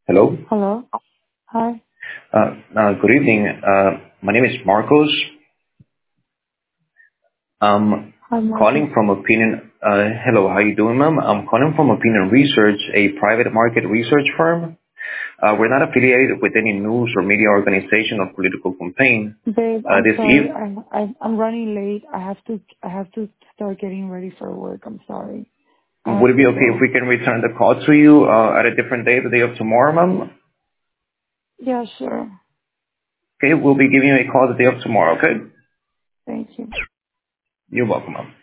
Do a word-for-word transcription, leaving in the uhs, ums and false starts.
Hello. Hello. Hi. Uh, uh, Good evening. Uh, My name is Marcos. I'm Hi, Marcus. calling from Opinion. uh, Hello, how you doing, ma'am? I'm calling from Opinion Research, a private market research firm. Uh, We're not affiliated with any news or media organization or political campaign. Babe, Uh, I'm This sorry. eve, I, I I'm running late. I have to I have to start getting ready for work. I'm sorry. I would have it to be okay if go. we can return the call to you uh, at a different day, the day of tomorrow, ma'am? Yeah, sure. Okay, we'll be giving you a call the day of tomorrow, okay? Thank you. You're welcome, ma'am.